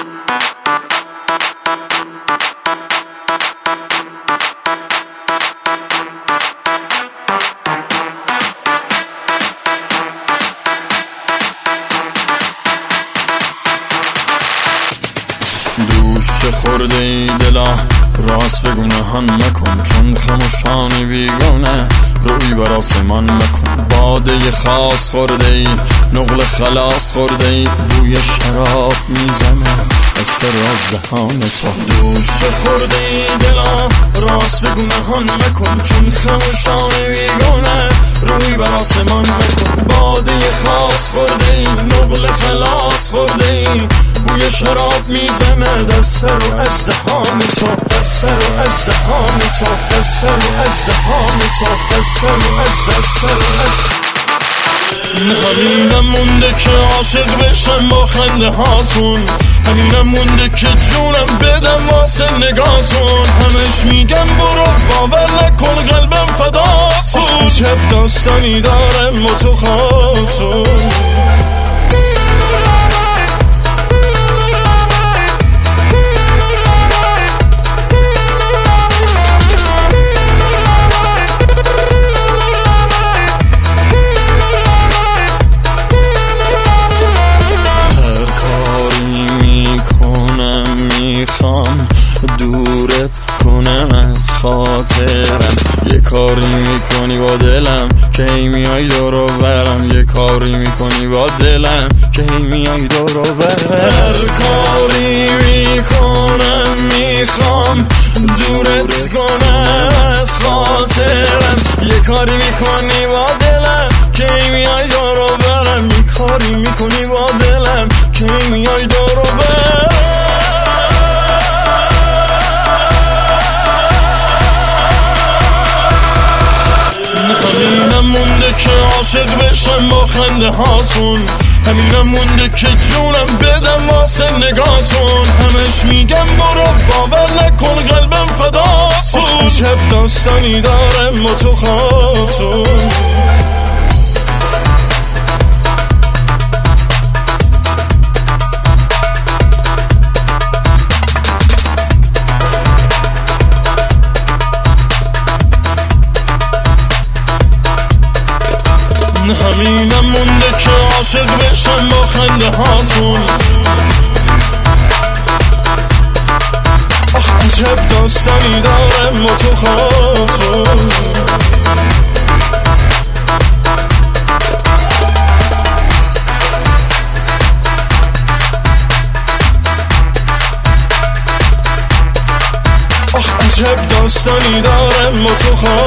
دوش خورده ای دلا راست بگو نهان مکن، چون خموشانی بیگانه روی بر آسمان مکن. باده خاص خورده ای نقل خلاص خورده ای بوی شراب میزنه از سر از دهان تو. دوش خورده ای دلا راست بگو نهان مکن، چون خموشانی بیگانه روی بر آسمان مکن. باده خاص خورده ای نقل خلاص خورده ای بوی شراب میزنه دست سر و ازدهان تو، دست سر و ازدهان تو، دست سر و ازدهان تو، دست سر و ازدهان. همینم مونده که عاشق بشم با خنده هاتون، همینم مونده که جونم بدم واسه نگاتون. همش میگم برو باور نکن قلبم فداتون، عجب داستانی دارم با تو خاتون. دورت کنم از خاطرم، یه کاری میکنی با دلم که هی میای دورو برم، یه کاری میکنی با دلم که هی میای دورو برم. هر کاری میکنم میخوام دورت کنم از خاطرم، یه کاری میکنی با دلم که هی میای دورو برم، یه کاری میکنی با دلم که هی میای دورو برم. همینم مونده که عاشق بشم با خنده هاتون، همینم مونده که جونم بدم واسه نگاتون. همش میگم برو باور نکن قلبم فداتون، عجب داستانی دارم با تو خاتون. همینم مونده که عاشق بشم با خنده هاتون، آخ عجب داستانی دارم با تو خاتون. آخ عجب داستانی دارم با تو خاتون.